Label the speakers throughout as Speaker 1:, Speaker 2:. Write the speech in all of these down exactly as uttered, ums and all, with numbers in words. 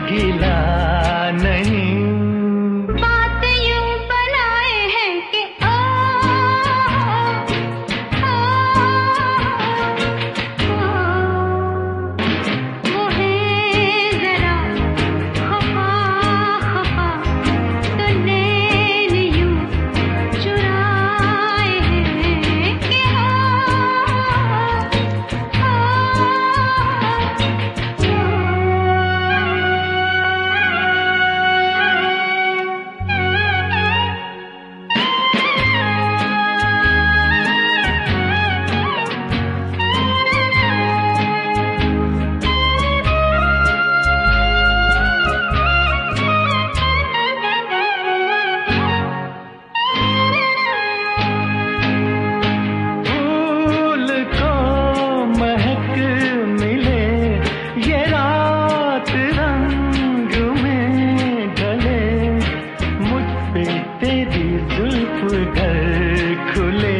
Speaker 1: गिला नहीं।
Speaker 2: बात यूं बनाए हैं कि ओ, ओ, ओ, वो है जरा खफा खफा, तो नैन यूं चुराए हैं कि ओ,
Speaker 1: फूल को महक मिले ये रात रंग में ढले, मुझ पे तेरी जुल्फ घर खुले।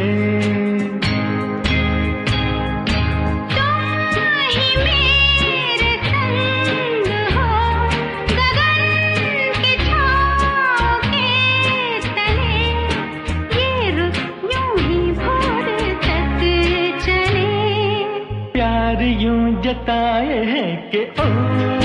Speaker 2: तुम ही मेरे संग हो गगन की छाँव के तले, ये रुत यूं ही भोर तक चले।
Speaker 1: प्यार यूं जताए हैं कि ओ